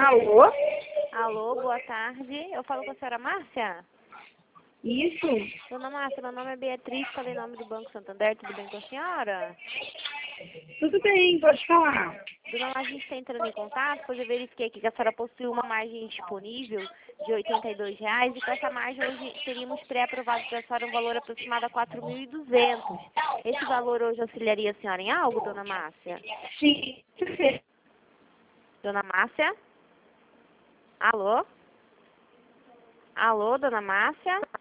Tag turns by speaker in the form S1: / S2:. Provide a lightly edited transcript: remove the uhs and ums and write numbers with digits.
S1: Alô?
S2: Alô, boa tarde. Eu falo com a senhora Márcia?
S1: Isso?
S2: Dona Márcia, meu nome é Beatriz, falei em nome do Banco Santander, tudo bem com a senhora?
S1: Tudo bem, pode falar.
S2: Dona Márcia, a gente está entrando em contato, pois eu verifiquei aqui que a senhora possui uma margem disponível de R$ 82,00 e com essa margem hoje teríamos pré-aprovado para a senhora um valor aproximado a 4.200. Esse valor hoje auxiliaria a senhora em algo, Dona Márcia?
S1: Sim.
S2: Dona Márcia? Alô? Alô, Dona Márcia?